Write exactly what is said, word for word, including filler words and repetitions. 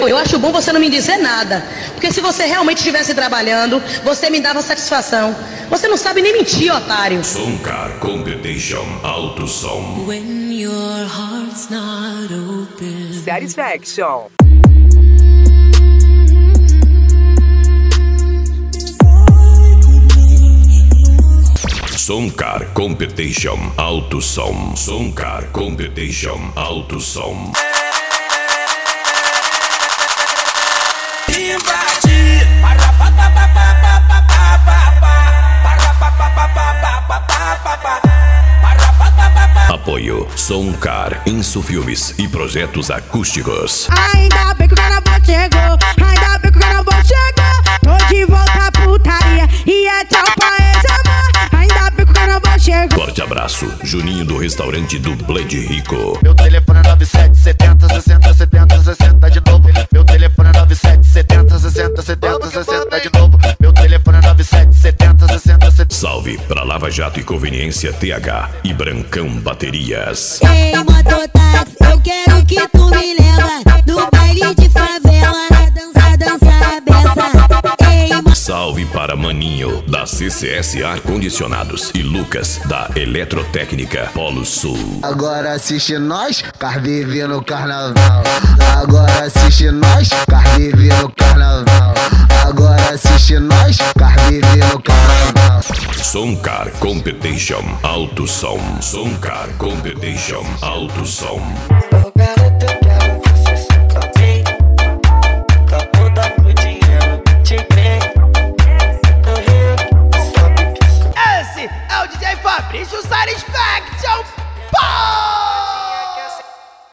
Eu acho bom você não me dizer nada, porque se você realmente estivesse trabalhando, você me dava satisfação. Você não sabe nem mentir, otário. Soncar Competition Alto Som. When your heart's not open. Satisfaction. Soncar Competition Alto Som. Soncar Competition Alto Som. Apoio Soncar, Insufilmes e projetos acústicos. Ainda bem que o carnaval chegou, ainda bem que o carnaval chegou. Tô de volta à putaria e é tchau pra esse amor. Ainda bem que o carnaval chegou. Forte abraço, Juninho do restaurante do Blade Rico. Meu telefone é nove sete setenta sessenta setenta sessenta de novo. Meu telefone é nove sete setenta sessenta setenta sessenta de novo. Meu telefone é nove sete setenta sessenta setenta. Salve pra Lava Jato e Conveniência T H e Brancão Baterias. Ei, mototáxi, eu quero que tu me leva do baile de favela na dança, dança, beça. Ei, mo- Salve para Maninho da C C S Ar Condicionados e Lucas da Eletrotécnica Polo Sul. Agora assiste nós, Carvive no carnaval. Agora assiste nós, Carvive no carnaval. Agora assiste nós, Carvive no carnaval. Soncar Competition Alto Som. Soncar Competition Alto Som. Eu quero